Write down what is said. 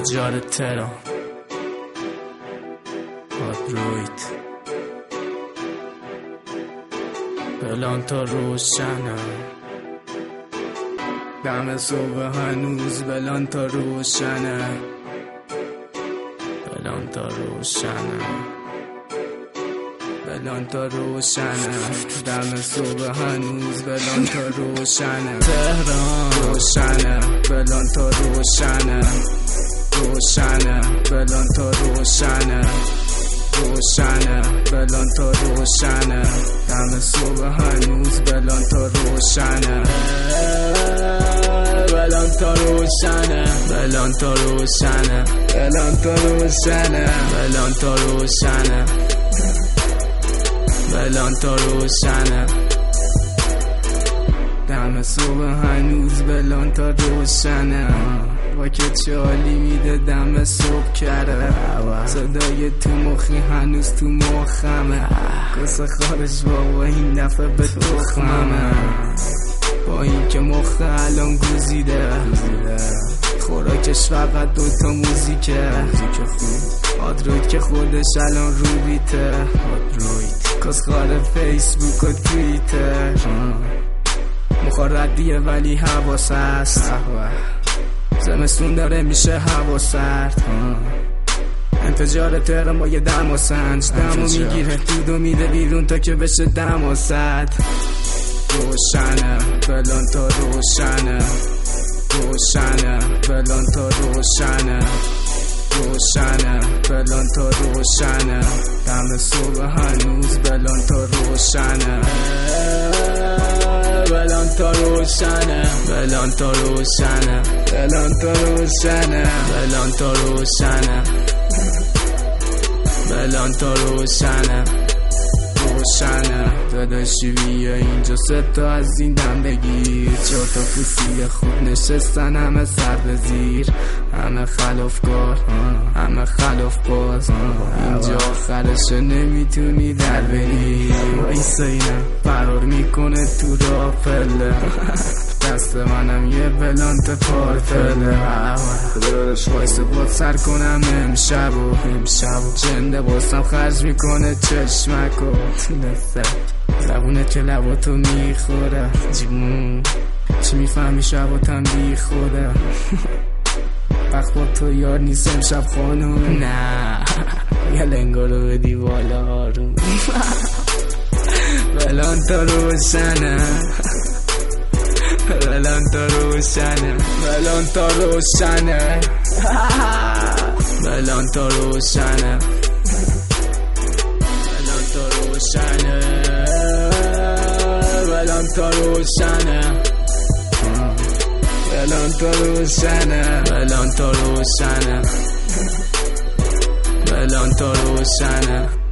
انفجار تهران آدروید بلان تا روشنه دم صبح هنوز بلان تا روشنه بلان تا روشنه بلان تا روشنه دم صبح هنوز بلان تا روشنه تهران روشنه بلان تا روشنه روشنه بلان تا روشنه روشنه بلان تا روشنه دم صبح هنوز بلان تا روشنه بلان تا روشنه بلان تا روشنه بلان تا روشنه بلان تا روشنه بلان تا روشنه دم صبح هنوز بلان تا روشنه با که چالی میده دم صبح کرده صدای تو مخی هنوز تو مخمه کسه خارش بابا این دفعه به تخممه با این که مخ الان گوزیده خوراکش فقط دوتا موزیکه آدروید که خودش الان رو بیته کس خار فیسبوک و توییتر مخار ردیه ولی حواس هست زمستون داره میشه هوا سرد انفجار تهران با یه دم و سنج دمو میگیره دودو میده بیرون تا که بشه دم و سد روشنه بلان تا روشنه روشنه بلان تا روشنه روشنه بلان تا روشنه دم صبح هنوز بلان تا روشنه بلان تا روشنه بلان تا روشنه بلان تا روشنه بلان تا روشنه بلان تا روشنه روشنه داداشی بیا اینجا سه تا از این دم بگیر 4 تا پوسی خوب نشستن همه سر به زیر همه خلافکار همه خلاف باز اینجا آخرشو نمیتونی در بری وایسا اینم فرار میکنه تو راه پله دست منم یه بلانت پارتله وایسا باید سر کنم امشب جنده باسم خرج میکنه چشمک و لبونه که لباتو میخوره جیمون چی میفهمی شباتم بی خوده وقت با تو یار نیست امشب خانون نه یه لنگا رو بدی بالا آروم بلان تا روشنه بلان تا روشنه بلان تا روشنه بلان تا روشنه بلان تا روشنه بلان تا روشنه بلان تا روشنه بلان تا روشنه بلان تا روشنه